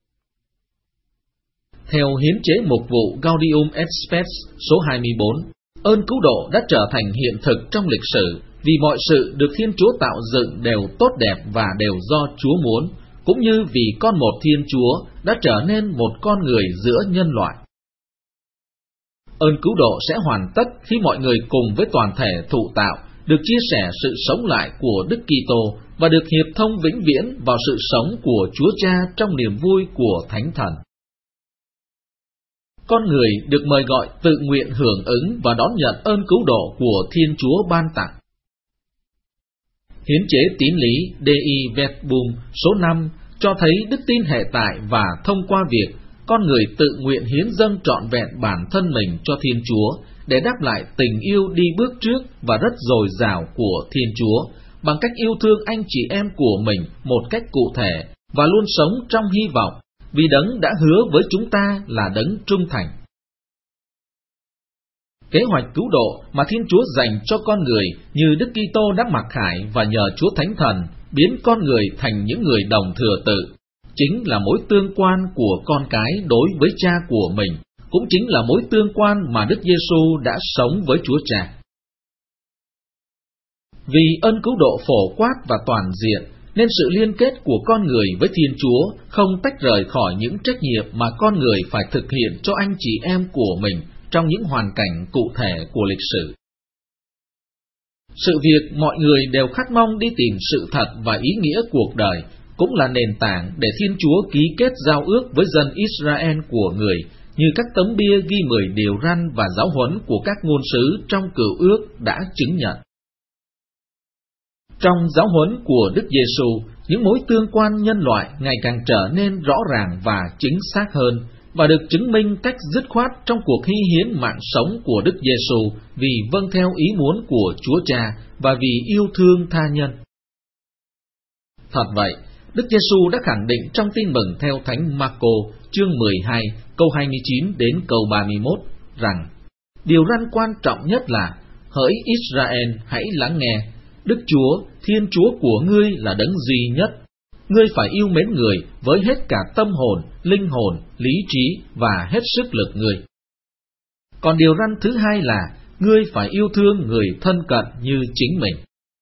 Theo hiến chế mục vụ Gaudium et Spes số hai mươi bốn, ơn cứu độ đã trở thành hiện thực trong lịch sử vì mọi sự được Thiên Chúa tạo dựng đều tốt đẹp và đều do Chúa muốn, cũng như vì con một Thiên Chúa đã trở nên một con người giữa nhân loại. Ơn cứu độ sẽ hoàn tất khi mọi người cùng với toàn thể thụ tạo được chia sẻ sự sống lại của Đức Kitô và được hiệp thông vĩnh viễn vào sự sống của Chúa Cha trong niềm vui của Thánh Thần. Con người được mời gọi tự nguyện hưởng ứng và đón nhận ơn cứu độ của Thiên Chúa ban tặng. Hiến chế tín lý Dei Verbum số năm cho thấy đức tin hệ tại và thông qua việc con người tự nguyện hiến dâng trọn vẹn bản thân mình cho Thiên Chúa để đáp lại tình yêu đi bước trước và rất dồi dào của Thiên Chúa bằng cách yêu thương anh chị em của mình một cách cụ thể và luôn sống trong hy vọng vì Đấng đã hứa với chúng ta là Đấng trung thành. Kế hoạch cứu độ mà Thiên Chúa dành cho con người như Đức Kitô đã mặc khải và nhờ Chúa Thánh Thần biến con người thành những người đồng thừa tự, chính là mối tương quan của con cái đối với Cha của mình, cũng chính là mối tương quan mà Đức Giêsu đã sống với Chúa Cha. Vì ơn cứu độ phổ quát và toàn diện, nên sự liên kết của con người với Thiên Chúa không tách rời khỏi những trách nhiệm mà con người phải thực hiện cho anh chị em của mình trong những hoàn cảnh cụ thể của lịch sử. Sự việc mọi người đều khát mong đi tìm sự thật và ý nghĩa cuộc đời cũng là nền tảng để Thiên Chúa ký kết giao ước với dân Israel của người, như các tấm bia ghi mười điều răn và giáo huấn của các ngôn sứ trong Cựu Ước đã chứng nhận. Trong giáo huấn của Đức Giêsu, những mối tương quan nhân loại ngày càng trở nên rõ ràng và chính xác hơn, và được chứng minh cách dứt khoát trong cuộc hy hiến mạng sống của Đức Giêsu vì vâng theo ý muốn của Chúa Cha và vì yêu thương tha nhân. Thật vậy, Đức Giêsu đã khẳng định trong Tin mừng theo Thánh Marco chương mười hai câu hai mươi chín đến câu ba mươi mốt rằng điều răn quan trọng nhất là: hỡi Israel, hãy lắng nghe, Đức Chúa, Thiên Chúa của ngươi là đấng duy nhất. Ngươi phải yêu mến người với hết cả tâm hồn, linh hồn, lý trí và hết sức lực ngươi. Còn điều răn thứ hai là ngươi phải yêu thương người thân cận như chính mình.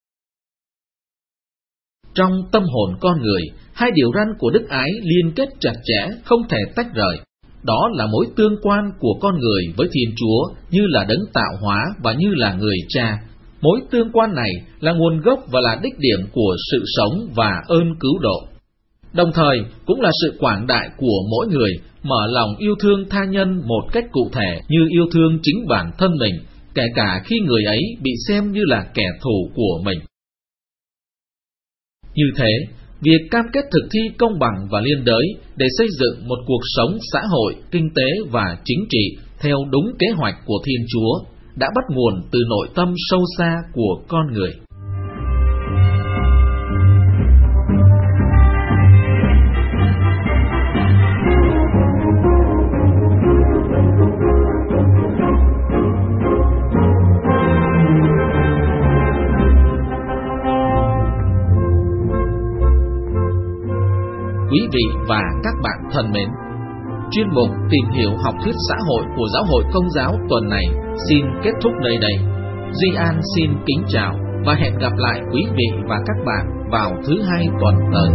Trong tâm hồn con người, hai điều răn của đức ái liên kết chặt chẽ, không thể tách rời. Đó là mối tương quan của con người với Thiên Chúa như là đấng tạo hóa và như là người cha. Mối tương quan này là nguồn gốc và là đích điểm của sự sống và ơn cứu độ. Đồng thời cũng là sự quảng đại của mỗi người mở lòng yêu thương tha nhân một cách cụ thể như yêu thương chính bản thân mình, kể cả khi người ấy bị xem như là kẻ thù của mình. Như thế, việc cam kết thực thi công bằng và liên đới để xây dựng một cuộc sống xã hội, kinh tế và chính trị theo đúng kế hoạch của Thiên Chúa đã bắt nguồn từ nội tâm sâu xa của con người. Quý vị và các bạn thân mến, chuyên mục Tìm hiểu học thuyết xã hội của Giáo hội Công giáo tuần này xin kết thúc nơi đây. Duy An xin kính chào và hẹn gặp lại quý vị và các bạn vào thứ hai tuần tới.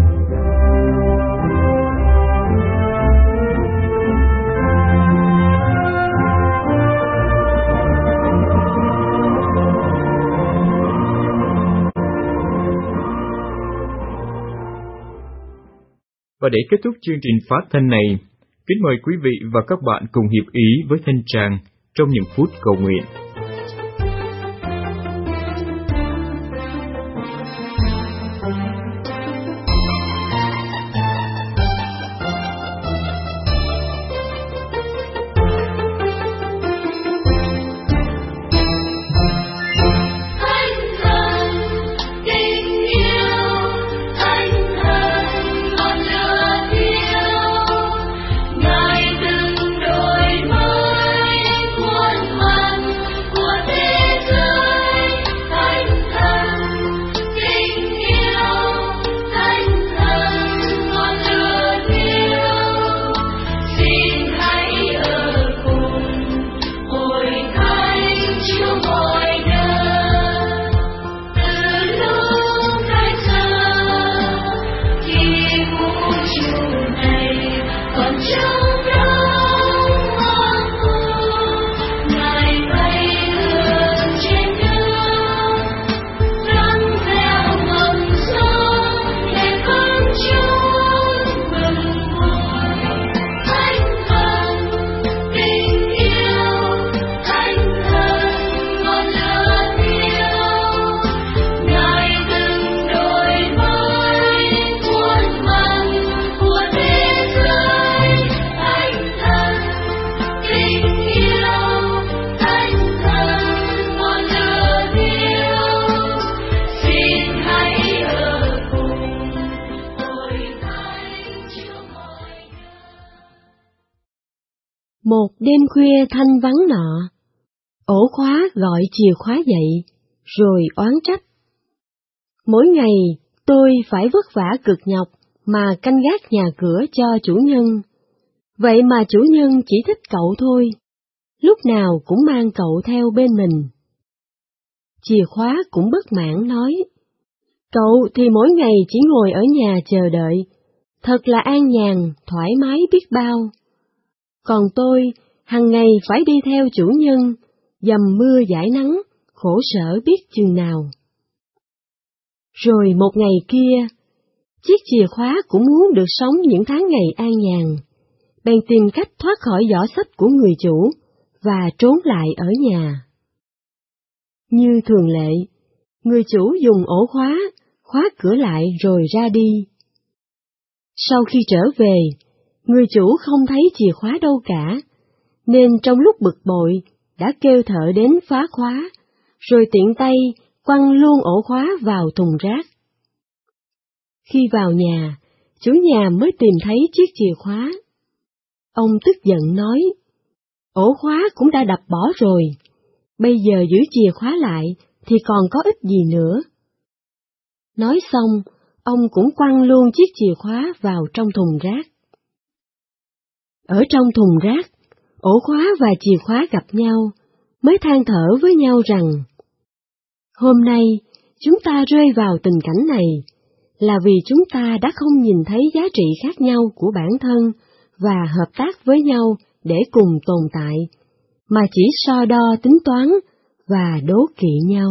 Và để kết thúc chương trình phát thanh này, kính mời quý vị và các bạn cùng hiệp ý với Thanh Trang trong những phút cầu nguyện. Một đêm khuya thanh vắng nọ, ổ khóa gọi chìa khóa dậy, rồi oán trách. Mỗi ngày tôi phải vất vả cực nhọc mà canh gác nhà cửa cho chủ nhân, vậy mà chủ nhân chỉ thích cậu thôi, lúc nào cũng mang cậu theo bên mình. Chìa khóa cũng bất mãn nói, cậu thì mỗi ngày chỉ ngồi ở nhà chờ đợi, thật là an nhàn, thoải mái biết bao. Còn tôi, hằng ngày phải đi theo chủ nhân, dầm mưa dãi nắng, khổ sở biết chừng nào. Rồi một ngày kia, chiếc chìa khóa cũng muốn được sống những tháng ngày an nhàn, bèn tìm cách thoát khỏi giỏ xách của người chủ và trốn lại ở nhà. Như thường lệ, người chủ dùng ổ khóa, khóa cửa lại rồi ra đi. Sau khi trở về, người chủ không thấy chìa khóa đâu cả, nên trong lúc bực bội đã kêu thợ đến phá khóa, rồi tiện tay quăng luôn ổ khóa vào thùng rác. Khi vào nhà, chủ nhà mới tìm thấy chiếc chìa khóa. Ông tức giận nói, ổ khóa cũng đã đập bỏ rồi, bây giờ giữ chìa khóa lại thì còn có ích gì nữa. Nói xong, ông cũng quăng luôn chiếc chìa khóa vào trong thùng rác. Ở trong thùng rác, ổ khóa và chìa khóa gặp nhau, mới than thở với nhau rằng, hôm nay chúng ta rơi vào tình cảnh này là vì chúng ta đã không nhìn thấy giá trị khác nhau của bản thân và hợp tác với nhau để cùng tồn tại, mà chỉ so đo tính toán và đố kỵ nhau.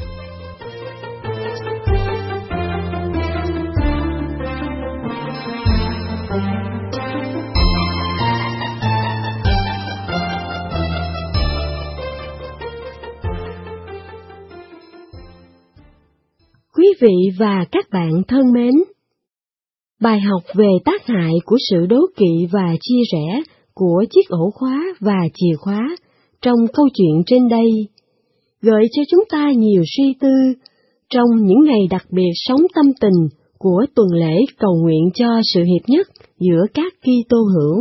Quý vị và các bạn thân mến, bài học về tác hại của sự đố kỵ và chia rẽ của chiếc ổ khóa và chìa khóa trong câu chuyện trên đây gợi cho chúng ta nhiều suy tư trong những ngày đặc biệt sống tâm tình của tuần lễ cầu nguyện cho sự hiệp nhất giữa các Kitô hữu.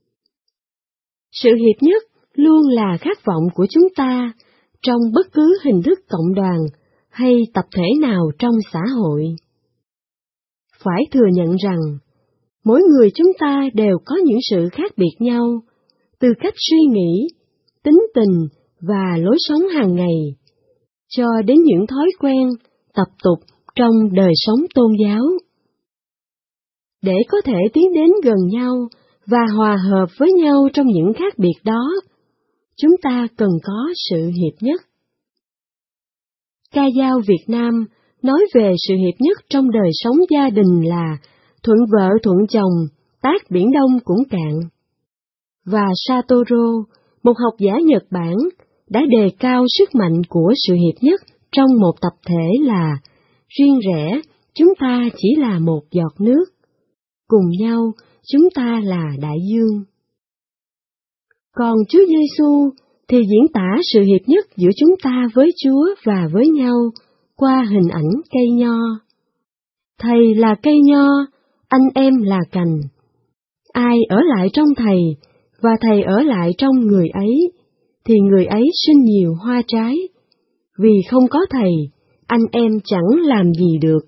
Sự hiệp nhất luôn là khát vọng của chúng ta trong bất cứ hình thức cộng đoàn hay tập thể nào trong xã hội. Phải thừa nhận rằng, mỗi người chúng ta đều có những sự khác biệt nhau, từ cách suy nghĩ, tính tình và lối sống hàng ngày, cho đến những thói quen, tập tục trong đời sống tôn giáo. Để có thể tiến đến gần nhau và hòa hợp với nhau trong những khác biệt đó, chúng ta cần có sự hiệp nhất. Ca dao Việt Nam nói về sự hiệp nhất trong đời sống gia đình là thuận vợ thuận chồng, tát biển Đông cũng cạn. Và Satoru, một học giả Nhật Bản, đã đề cao sức mạnh của sự hiệp nhất trong một tập thể là riêng rẽ, chúng ta chỉ là một giọt nước, cùng nhau chúng ta là đại dương. Còn Chúa Giêsu thì diễn tả sự hiệp nhất giữa chúng ta với Chúa và với nhau qua hình ảnh cây nho. Thầy là cây nho, anh em là cành. Ai ở lại trong Thầy và Thầy ở lại trong người ấy, thì người ấy sinh nhiều hoa trái. Vì không có Thầy, anh em chẳng làm gì được.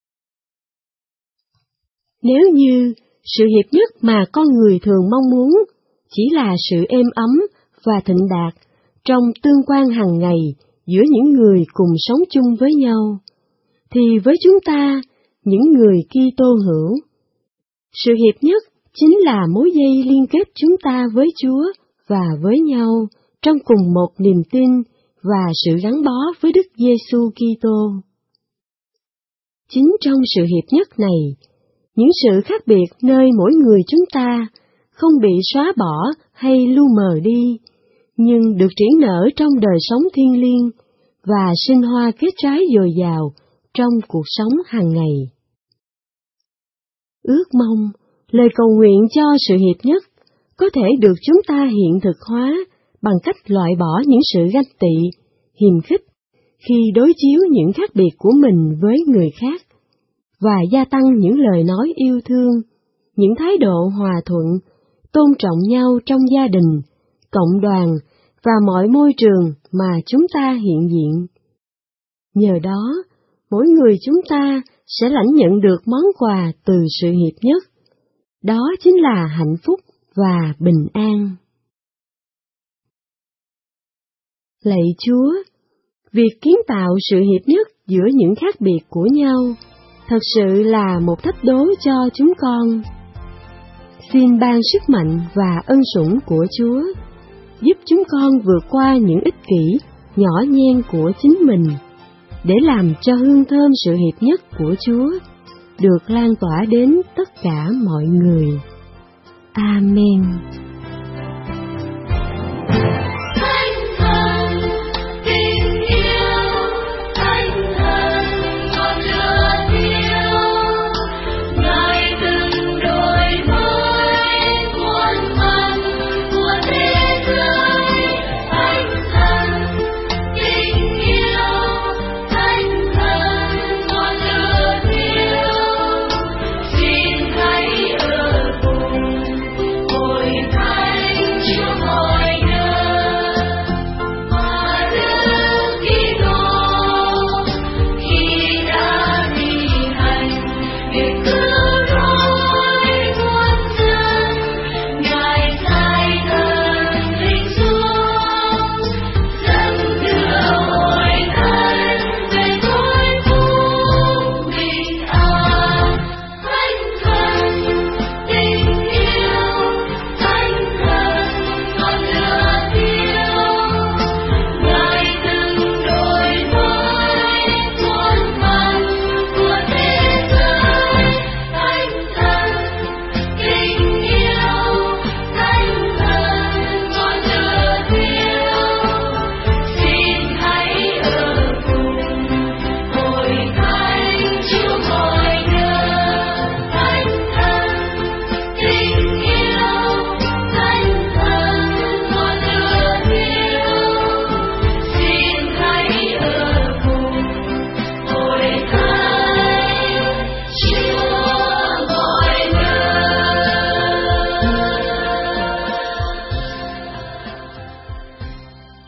Nếu như sự hiệp nhất mà con người thường mong muốn chỉ là sự êm ấm và thịnh đạt trong tương quan hàng ngày giữa những người cùng sống chung với nhau, thì với chúng ta, những người Kitô hữu, sự hiệp nhất chính là mối dây liên kết chúng ta với Chúa và với nhau trong cùng một niềm tin và sự gắn bó với Đức Giêsu Kitô. Chính trong sự hiệp nhất này, những sự khác biệt nơi mỗi người chúng ta không bị xóa bỏ hay lu mờ đi, nhưng được triển nở trong đời sống thiêng liêng và sinh hoa kết trái dồi dào trong cuộc sống hàng ngày. Ước mong lời cầu nguyện cho sự hiệp nhất có thể được chúng ta hiện thực hóa bằng cách loại bỏ những sự ganh tị, hiềm khích khi đối chiếu những khác biệt của mình với người khác, và gia tăng những lời nói yêu thương, những thái độ hòa thuận, tôn trọng nhau trong gia đình, cộng đoàn và mọi môi trường mà chúng ta hiện diện. Nhờ đó, mỗi người chúng ta sẽ lãnh nhận được món quà từ sự hiệp nhất. Đó chính là hạnh phúc và bình an. Lạy Chúa, việc kiến tạo sự hiệp nhất giữa những khác biệt của nhau thật sự là một thách đố cho chúng con. Xin ban sức mạnh và ân sủng của Chúa, giúp chúng con vượt qua những ích kỷ, nhỏ nhen của chính mình, để làm cho hương thơm sự hiệp nhất của Chúa được lan tỏa đến tất cả mọi người. Amen. Ngài từng đổi mới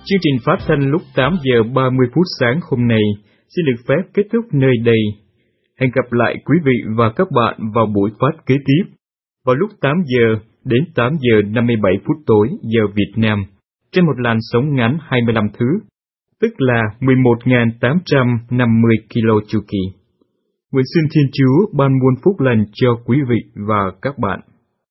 Chương trình phát thanh lúc tám giờ ba mươi phút sáng hôm nay xin được phép kết thúc nơi đây. Hẹn gặp lại quý vị và các bạn vào buổi phát kế tiếp vào lúc tám giờ đến tám giờ năm mươi bảy phút tối giờ Việt Nam trên một làn sóng ngắn hai mươi lăm thứ, tức là mười một nghìn tám trăm năm mươi ki lô chu kỳ. Nguyện xin Thiên Chúa ban muôn phúc lành cho quý vị và các bạn.